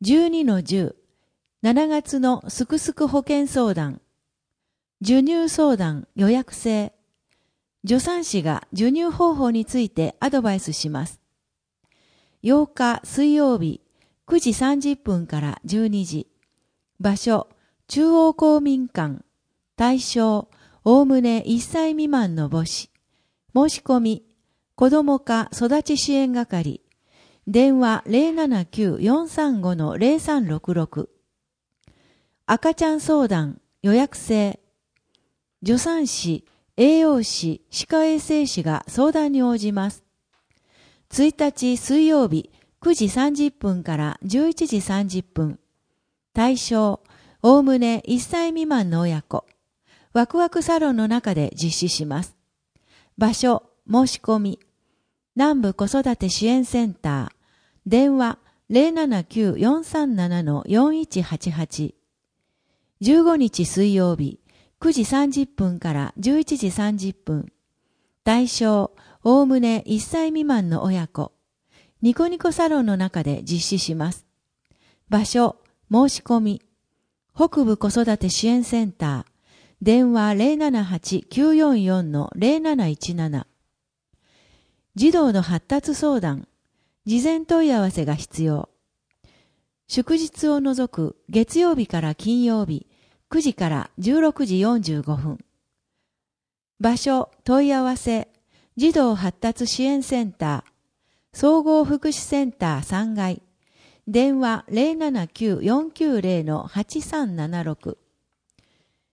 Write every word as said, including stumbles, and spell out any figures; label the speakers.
Speaker 1: じゅうにのじゅう、しちがつのすくすく保険相談、授乳相談予約制。助産師が授乳方法についてアドバイスします。ようか水曜日くじさんじゅっぷんからじゅうにじ。場所、中央公民館。対象、おおむねいっさい未満の母子。申し込み、子ども科育ち支援係。電話 ゼロななきゅう よんさんご ゼロさんろくろく。赤ちゃん相談予約制。助産師、栄養士、歯科衛生士が相談に応じます。ついたち水曜日くじさんじゅっぷんからじゅういちじさんじゅっぷん。対象、おおむねいっさい未満の親子。ワクワクサロンの中で実施します。場所、申し込み。南部子育て支援センター。電話 ゼロななきゅう よんさんなな よんいちはちはち。じゅうごにち水曜日くじさんじゅっぷんからじゅういちじさんじゅっぷん。対象、おおむねいっさい未満の親子。ニコニコサロンの中で実施します。場所、申し込み。北部子育て支援センター。電話 ゼロななはち きゅうよんよん ゼロなないちなな。児童の発達相談。事前問い合わせが必要。祝日を除く月曜日から金曜日くじからじゅうろくじよんじゅうごふん。場所、問い合わせ、児童発達支援センター、総合福祉センターさんがい、電話 ゼロななきゅう よんきゅうゼロ はちさんななろく。